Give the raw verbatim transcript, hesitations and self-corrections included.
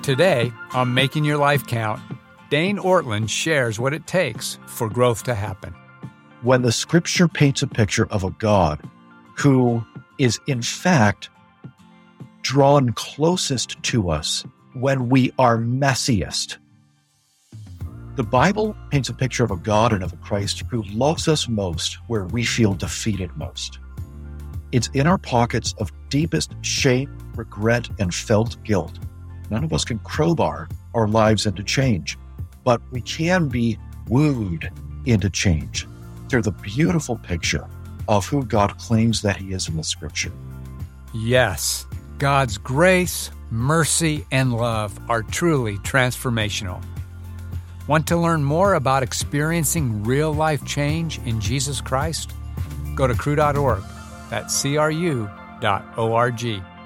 Today, on Making Your Life Count, Dane Ortland shares what it takes for growth to happen. When the scripture paints a picture of a God who is in fact drawn closest to us when we are messiest, the Bible paints a picture of a God and of a Christ who loves us most where we feel defeated most. It's in our pockets of deepest shame, regret, and felt guilt. None of us can crowbar our lives into change, but we can be wooed into change through the beautiful picture of who God claims that he is in the scripture. Yes, God's grace, mercy, and love are truly transformational. Want to learn more about experiencing real-life change in Jesus Christ? Go to cru dot org. That's C R U dot O R G.